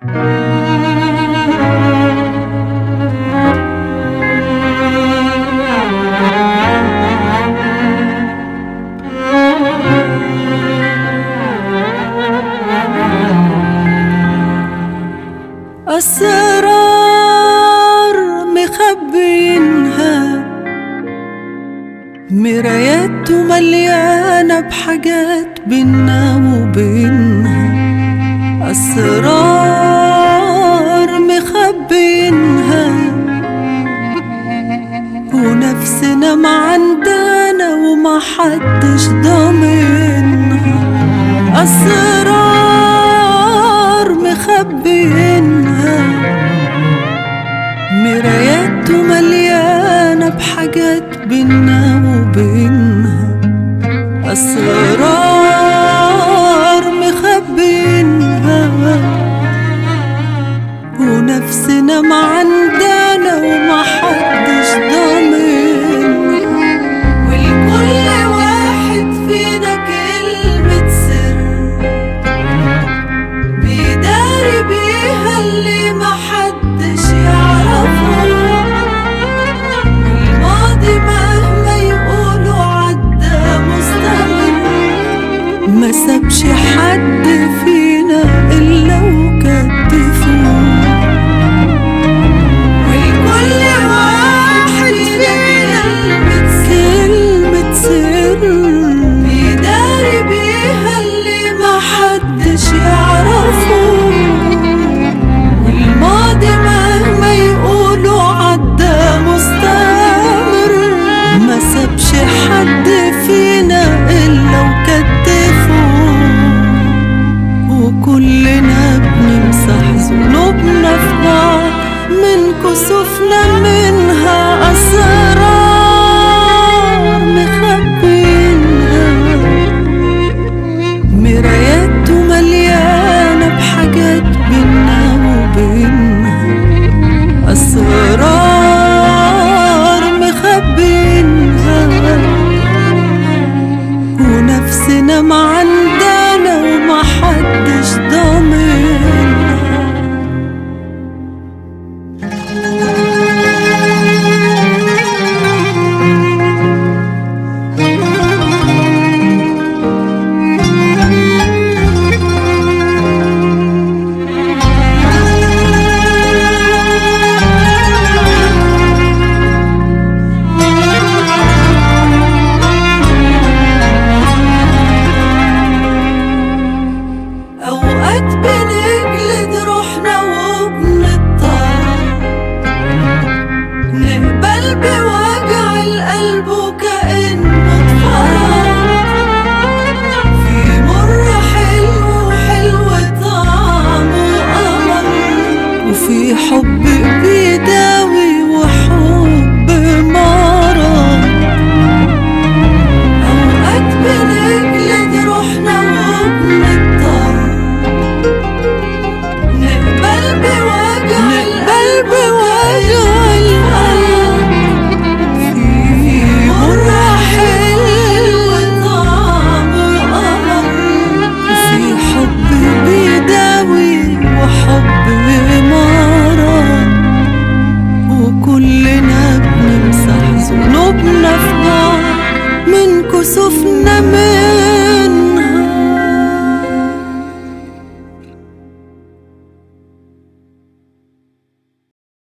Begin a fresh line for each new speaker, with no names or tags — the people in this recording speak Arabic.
أسرار مخبينها، مرايات مليانة بحاجات بينا وبينها. أسرار مخبينها ونفسنا معندنا وما حدش ضامنها. أسرار مخبينها، مرايات مليانة بحاجات بينا وبينها. أسرار مخبينها ونفسنا معندنا وما حدش ضامنها. ولكل واحد فينا كلمة سر بيداري بيها اللي ما حدش يعرفه. الماضي مهما يقولوا عدى مستمر، ما سابش حد فينا إلا وكتفوه. ولكل واحد فينا كلمة سر بيداري بيها اللي ما حدش يعرفه. والماضي مهما يقولوا عدى مستمر، ما سابش حد فينا إلا وكتفوه. وكلنا بنمسح ذنوبنا في بعض من كسوفنا منها. أسرار مخبينها، مرايات مليانة بحاجات بينا وبينها. أسرار مخبينها ونفسنا معندنا وما حدش ضامنها. أوقات بنجلد روحنا وبنضطر نقبل بوجع القلب وكأنه اتفرج. في مر حلو وحلو طعمه قمر، وفي حب